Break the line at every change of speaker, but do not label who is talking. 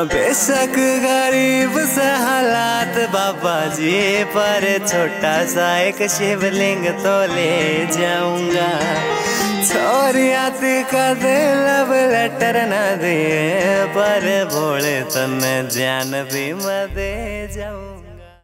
बेशक गरीब से हालात बाबा जी, पर छोटा सा एक शिवलिंग तो ले जाऊंगा। छोरियाती का दे लव लेटर न दिए, पर भोले तन जान भी मैं दे जाऊं।